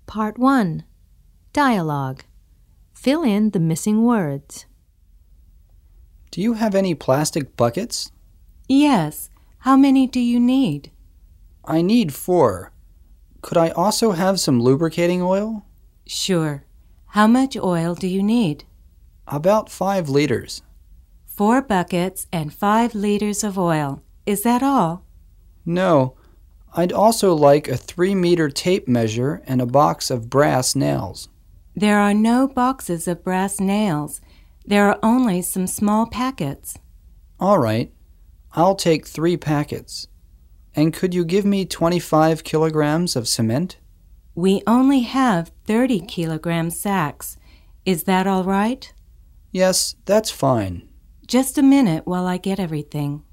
Part 1. Dialogue. Fill in the missing words. Do you have any plastic buckets? Yes. How many do you need? I need 4. Could I also have some lubricating oil? Sure. How much oil do you need? About 5 liters. 4 buckets and 5 liters of oil. Is that all? No, I'd also like a 3-meter tape measure and a box of brass nails. There are no boxes of brass nails. There are only some small packets. All right, I'll take 3 packets. And could you give me 25 kilograms of cement? We only have 30-kilogram sacks. Is that all right? Yes, that's fine. Just a minute while I get everything.